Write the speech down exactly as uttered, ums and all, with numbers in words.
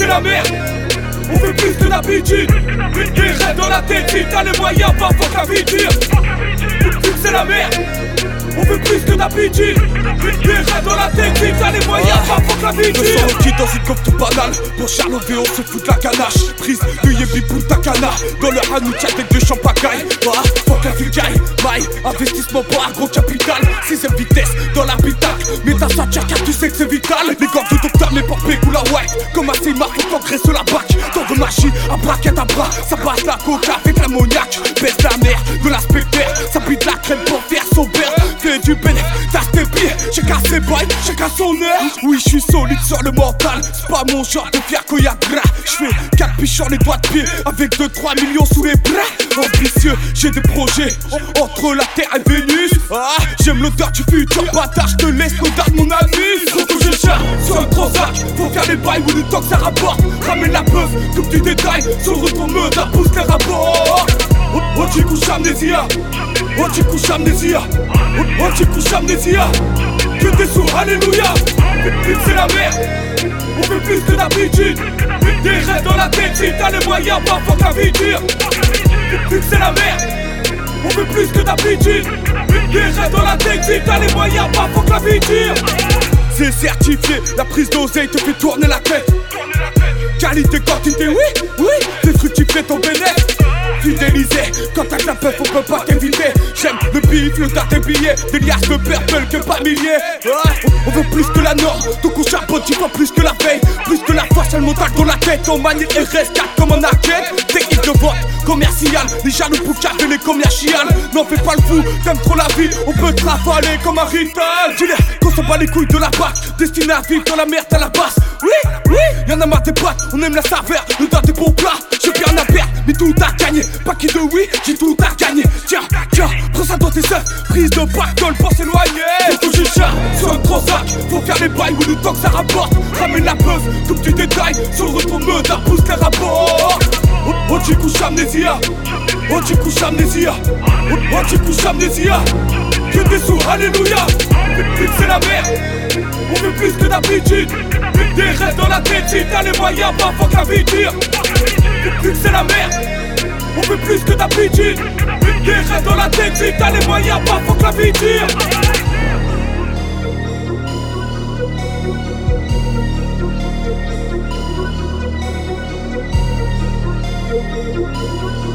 la merde. On fait plus que d'habitude. Des rêves dans la tête, si t'as les moyens, pas fuck la vie dure. Vu que c'est la merde. On fait plus que d'habitude. Des rêves dans la tête, si t'as les moyens, pas fuck la vie dure. Je sens qui dans une coque tout banale. Pour Charlot V, on se fout de la ganache. Prise de Yebi Punta Cana. Dans le Hanout, y'a tête de champagaille. Ah, fuck la vulgaire. My investissement pour un gros capital. Sixième vitesse dans l'habitacle. Mais ta satire car tu sais que c'est vital. Les gants de docteur, mes portes ou la white. Comme un Seymour, faut qu'engraisse la bac. Tant de machine, un braquette à bras. Ça passe la coca avec l'ammoniac. Baisse la mer de l'inspecteur. Ça bite la crème pour faire son beurre. Fais du bénéf, t'as tes pieds. Chacun ses bails, chacun son heure. Oui, je suis solide sur le mental. C'est pas mon genre de fier qu'il y a gras. J'fais quatre pichons les doigts de pied. Avec deux trois millions sous les bras. Ambitieux, j'ai des projets entre la terre et Vénus. Ah, j'aime l'odeur du futur bâtard. J'te laisse l'odeur de mon anus. Faut que je cherche sur le Transac. Faut faire les bails où le temps que ça rapporte. Ramène la preuve, tout petit détail. Sur le retour me d'un pouce les rapports. Oh, tu couches amnésia. Oh, tu couches amnésia. Oh, tu couches amnésia. Que des sous, alléluia. Vu que c'est la merde. On fait plus que d'habitude. Des rêves dans la tête, si t'as les moyens, pas fuck la vie dure. Vu que c'est la merde. On fait plus que d'habitude. Des rêves dans la tête, si t'as les moyens, pas fuck la vie dure. C'est certifié, la prise d'oseille te fait tourner la tête. Qualité, quantité, oui, oui. Fais fructifier ton bénéfice. Fidélisé, quand t'as de la peuf, on peut pas t'éviter. J'aime le bif, le tas des billets. Des liasses de purple que pas milliers. Ouais. On veut plus que la norme, donc on charbonne dix fois plus que la veille. Plus que la force, elle monte dans la tête. On manie et reste quatre comme un arcade. Technique de vente commerciale, les jaloux pour capter les commerciales. N'en fais pas le fou, t'aimes trop la vie. On peut te ravaler comme un rital. Dis-les qu'on s'en bat les couilles de la bac. Destiné à vivre dans la merde à la basse. Oui, oui, y'en a marre des boîtes, on aime la saveur, le tas des bons plats. J'ai bien à perdre, mais tout à gagner. Pas qui de oui, j'ai tout à gagner. Tiens, tiens, prends ça dans tes œufs. Prise de pactole pour s'éloigner. Faut que je cherche sur un Transac. Faut faire les bails où le temps que ça rapporte. Ramène la preuve, comme tu détailles. Sur le retour me d'un pouce les rapports. Oh, oh, tu couches amnésia. Oh, tu couches amnésia. Oh, oh, tu couches amnésia. Que des sous, alléluia. Vu que c'est la merde. On fait plus que d'habitude. Des rêves dans la tête, si t'as les moyens, pas fuck la vie dure. Vu que c'est la merde. On fait plus que d'habitude. Des rêves dans la tête, si t'as les moyens, pas fuck la vie dure. Thank you.